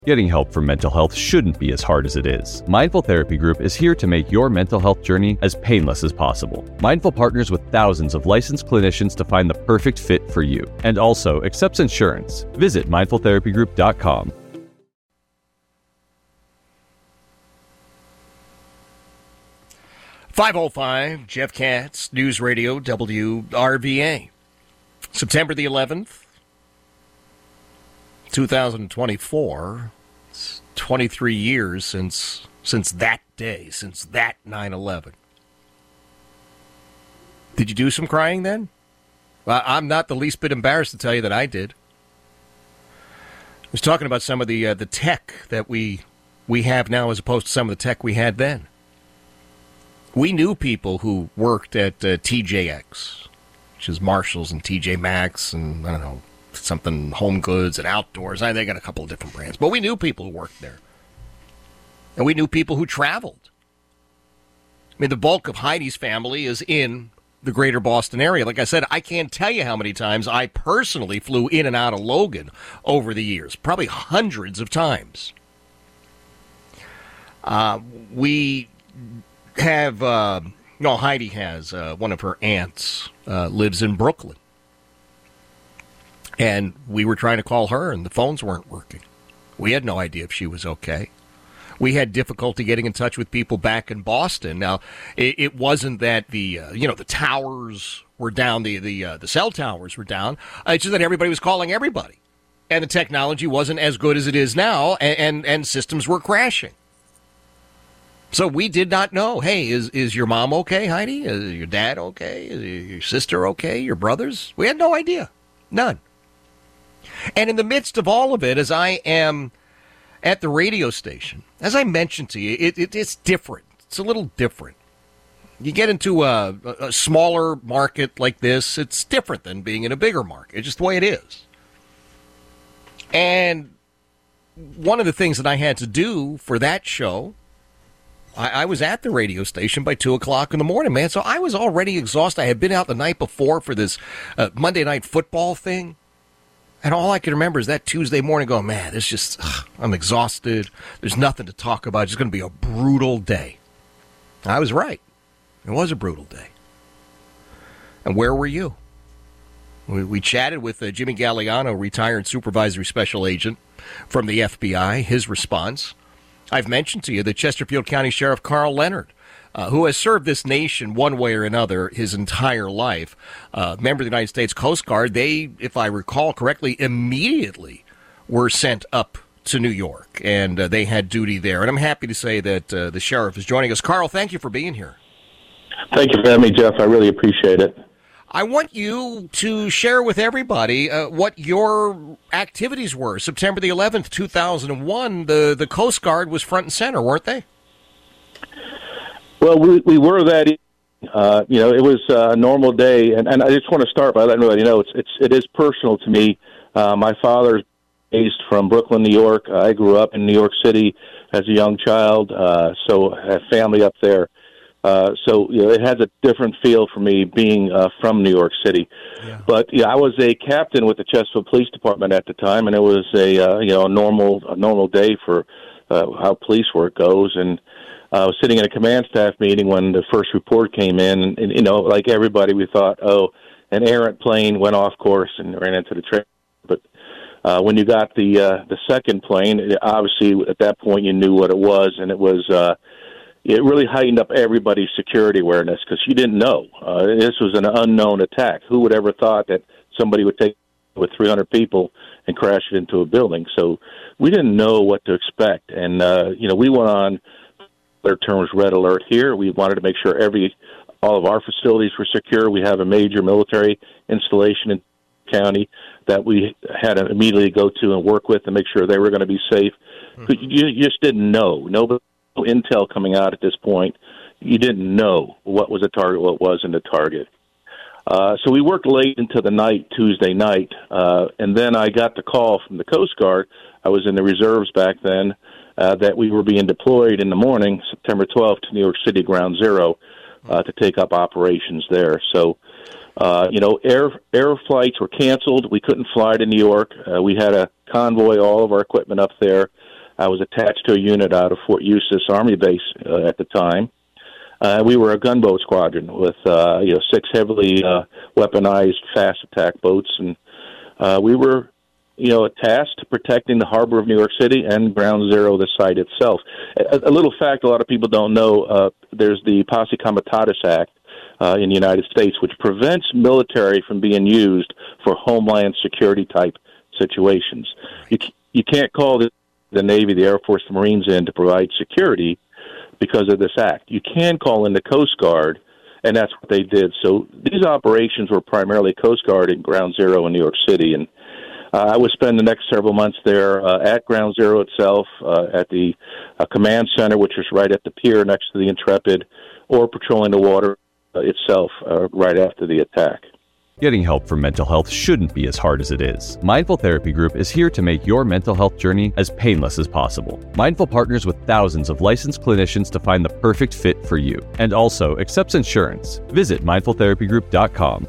Getting help for mental health shouldn't be as hard as it is. Mindful Therapy Group is here to make your mental health journey as painless as possible. Mindful partners with thousands of licensed clinicians to find the perfect fit for you, and also accepts insurance. Visit mindfultherapygroup.com. .505, Jeff Katz, News Radio, WRVA. September the 11th. 2024, it's 23 years since that day, since that 9/11. Did you do some crying then? Well, I'm not the least bit embarrassed to tell you that I did. I was talking about some of the tech that we have now as opposed to some of the tech we had then. We knew people who worked at TJX, which is Marshalls and TJ Maxx and, I don't know, something Home Goods and Outdoors. They got a couple of different brands. But we knew people who worked there. And we knew people who traveled. I mean, the bulk of Heidi's family is in the greater Boston area. Like I said, I can't tell you how many times I personally flew in and out of Logan over the years. Probably hundreds of times. We have, Heidi has, one of her aunts lives in Brooklyn. And we were trying to call her, and the phones weren't working. We had no idea if she was okay. We had difficulty getting in touch with people back in Boston. Now, it wasn't that the towers were down, the cell towers were down. It's just that everybody was calling everybody. And the technology wasn't as good as it is now, and systems were crashing. So we did not know, hey, is your mom okay, Heidi? Is your dad okay? Is your sister okay? Your brothers? We had no idea. None. And in the midst of all of it, as I am at the radio station, as I mentioned to you, it's different. It's a little different. You get into a smaller market like this, it's different than being in a bigger market. It's just the way it is. And one of the things that I had to do for that show, I was at the radio station by 2 o'clock in the morning, man. So I was already exhausted. I had been out the night before for this Monday Night Football thing. And all I can remember is that Tuesday morning going, man, I'm exhausted. There's nothing to talk about. It's going to be a brutal day. I was right. It was a brutal day. And where were you? We chatted with Jimmy Galliano, retired supervisory special agent from the FBI, his response. I've mentioned to you that Chesterfield County Sheriff Carl Leonard, who has served this nation one way or another his entire life, member of the United States Coast Guard, they, if I recall correctly, immediately were sent up to New York, and they had duty there. And I'm happy to say that the sheriff is joining us. Carl, thank you for being here. Thank you for having me, Jeff. I really appreciate it. I want you to share with everybody what your activities were. September the 11th, 2001, the Coast Guard was front and center, weren't they? Well, we were that. It was a normal day, and I just want to start by letting everybody know it is personal to me. My father's based from Brooklyn, New York. I grew up in New York City as a young child, so I have family up there. So it has a different feel for me being from New York City. Yeah. But I was a captain with the Chesterfield Police Department at the time, and it was a normal day for how police work goes. And I was sitting in a command staff meeting when the first report came in, and like everybody, we thought, an errant plane went off course and ran into the train. But when you got the second plane, obviously at that point you knew what it was, and it was. It really heightened up everybody's security awareness because you didn't know. This was an unknown attack. Who would ever thought that somebody would take with 300 people and crash it into a building? So we didn't know what to expect. And, we went on, their term was red alert here. We wanted to make sure all of our facilities were secure. We have a major military installation in the county that we had to immediately go to and work with to make sure they were going to be safe. Mm-hmm. You just didn't know. Nobody. Intel coming out at this point, you didn't know what was a target, what wasn't a target. So we worked late into the night, Tuesday night, and then I got the call from the Coast Guard. I was in the reserves back then, that we were being deployed in the morning, September 12th, to New York City Ground Zero to take up operations there. So, air flights were canceled. We couldn't fly to New York. We had to convoy all of our equipment up there. I was attached to a unit out of Fort Eustis Army Base at the time. We were a gunboat squadron with 6 heavily weaponized fast attack boats, and we were tasked to protecting the harbor of New York City and Ground Zero, the site itself. A little fact a lot of people don't know, there's the Posse Comitatus Act in the United States, which prevents military from being used for homeland security type situations. You can't call the Navy, the Air Force, the Marines in to provide security because of this act. You can call in the Coast Guard, and that's what they did. So these operations were primarily Coast Guard at Ground Zero in New York City, and I would spend the next several months there at Ground Zero itself, at the command center, which is right at the pier next to the Intrepid, or patrolling the water itself right after the attack. Getting help for mental health shouldn't be as hard as it is. Mindful Therapy Group is here to make your mental health journey as painless as possible. Mindful partners with thousands of licensed clinicians to find the perfect fit for you, and also accepts insurance. Visit mindfultherapygroup.com.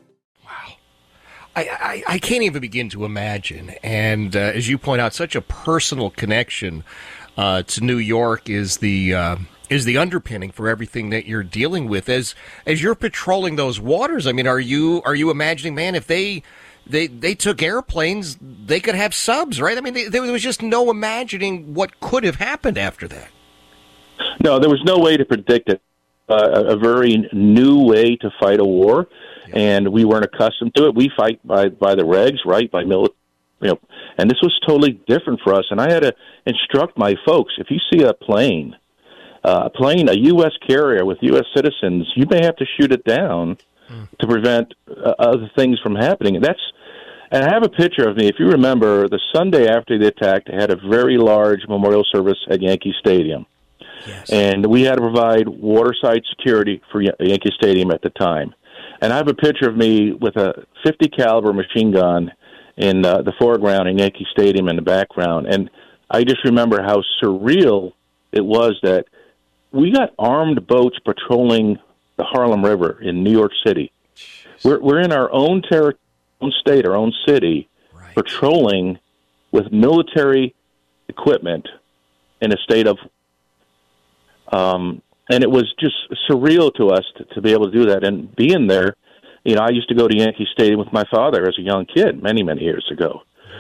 I can't even begin to imagine. And as you point out, such a personal connection to New York is the underpinning for everything that you're dealing with. As you're patrolling those waters, I mean, are you imagining, man, if they took airplanes, they could have subs, right? I mean, there was just no imagining what could have happened after that. No, there was no way to predict it. A very new way to fight a war, and we weren't accustomed to it. We fight by the regs, right? By military, and this was totally different for us. And I had to instruct my folks: if you see a plane, a U.S. carrier with U.S. citizens, you may have to shoot it down to prevent other things from happening. And I have a picture of me. If you remember, the Sunday after the attack, they had a very large memorial service at Yankee Stadium. Yes. And we had to provide waterside security for Yankee Stadium at the time. And I have a picture of me with a .50 caliber machine gun in the foreground and Yankee Stadium in the background. And I just remember how surreal it was that we got armed boats patrolling the Harlem River in New York City. We're in our own territory, own state, our own city, right, patrolling with military equipment in a state of and it was just surreal to us to be able to do that. And being there, I used to go to Yankee Stadium with my father as a young kid many, many years ago.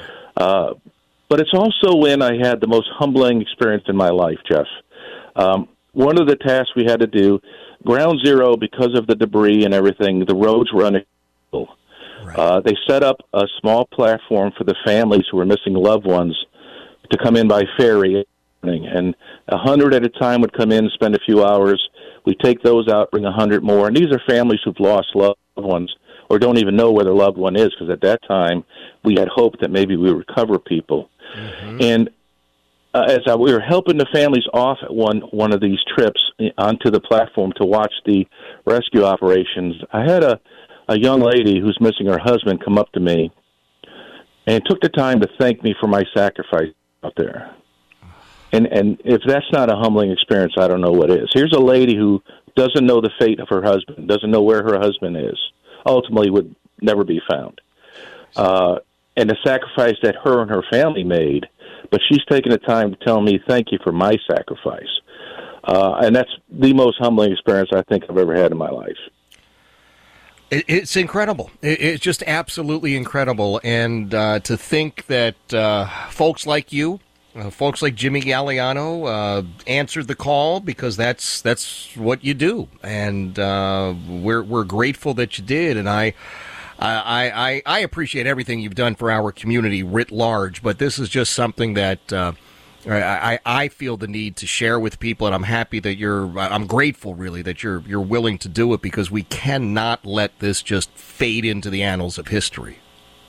But it's also when I had the most humbling experience in my life, Jeff. One of the tasks we had to do, Ground Zero, because of the debris and everything, the roads were unaccessible. Right. They set up a small platform for the families who were missing loved ones to come in by ferry. And 100 at a time would come in, spend a few hours. We take those out, bring 100 more. And these are families who've lost loved ones or don't even know where their loved one is, because at that time we had hoped that maybe we would recover people. Mm-hmm. And we were helping the families off at one of these trips onto the platform to watch the rescue operations, I had a young lady who's missing her husband come up to me and took the time to thank me for my sacrifice out there. And if that's not a humbling experience, I don't know what is. Here's a lady who doesn't know the fate of her husband, doesn't know where her husband is, ultimately would never be found. And the sacrifice that her and her family made, but she's taken the time to tell me, thank you for my sacrifice. And that's the most humbling experience I think I've ever had in my life. It's incredible. It's just absolutely incredible. And to think that folks like you, folks like Jimmy Galliano answered the call, because that's what you do, and we're grateful that you did. And I appreciate everything you've done for our community writ large, but this is just something that I feel the need to share with people, and I'm happy that I'm grateful really that you're willing to do it, because we cannot let this just fade into the annals of history.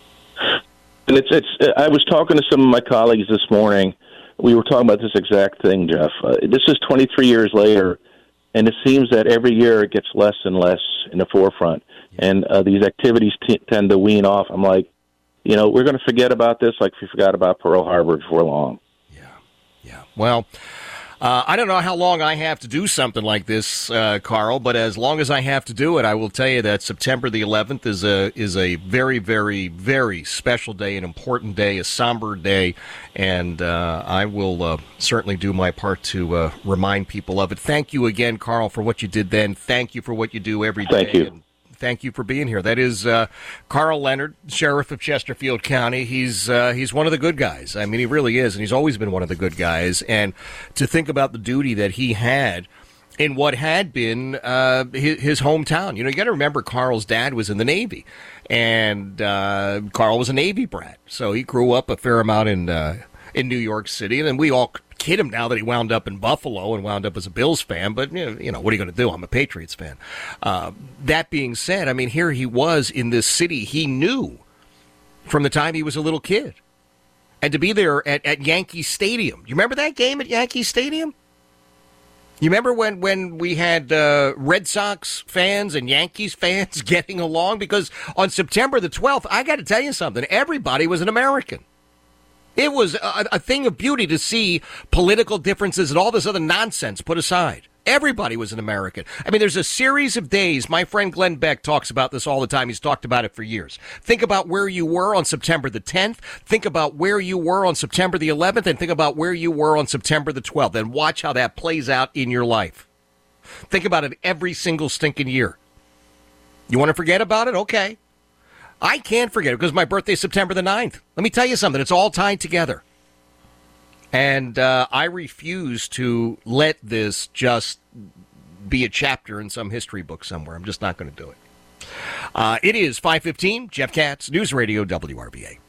And I was talking to some of my colleagues this morning. We were talking about this exact thing, Jeff. This is 23 years later, and it seems that every year it gets less and less in the forefront. And these activities tend to wean off. I'm like, we're going to forget about this like we forgot about Pearl Harbor before long. Yeah. Well, I don't know how long I have to do something like this, Carl, but as long as I have to do it, I will tell you that September the 11th is a very, very, very special day, an important day, a somber day, and I will certainly do my part to remind people of it. Thank you again, Carl, for what you did then. Thank you for what you do every day. Thank you. And thank you for being here. That is Carl Leonard, Sheriff of Chesterfield County. He's one of the good guys. I mean, he really is, and he's always been one of the good guys. And to think about the duty that he had in what had been his hometown. You know, you got to remember Carl's dad was in the Navy, and Carl was a Navy brat. So he grew up a fair amount in New York City, and then we all kid him now that he wound up in Buffalo and wound up as a Bills fan, but you know what are you going to do? I'm a Patriots fan. That being said, I mean, here he was in this city he knew from the time he was a little kid, and to be there at Yankee Stadium. You remember that game at Yankee Stadium? You remember when we had Red Sox fans and Yankees fans getting along? Because on September the 12th, I got to tell you something, everybody was an American. It was a thing of beauty to see political differences and all this other nonsense put aside. Everybody was an American. I mean, there's a series of days. My friend Glenn Beck talks about this all the time. He's talked about it for years. Think about where you were on September the 10th. Think about where you were on September the 11th. And think about where you were on September the 12th. And watch how that plays out in your life. Think about it every single stinking year. You want to forget about it? Okay. I can't forget it because my birthday's September the 9th. Let me tell you something. It's all tied together. And I refuse to let this just be a chapter in some history book somewhere. I'm just not going to do it. It is 5:15. Jeff Katz, News Radio WRVA.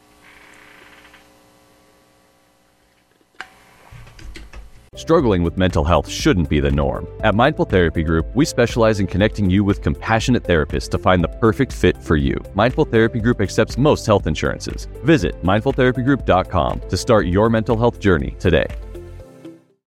Struggling with mental health shouldn't be the norm. At Mindful Therapy Group, we specialize in connecting you with compassionate therapists to find the perfect fit for you. Mindful Therapy Group accepts most health insurances. Visit mindfultherapygroup.com to start your mental health journey today.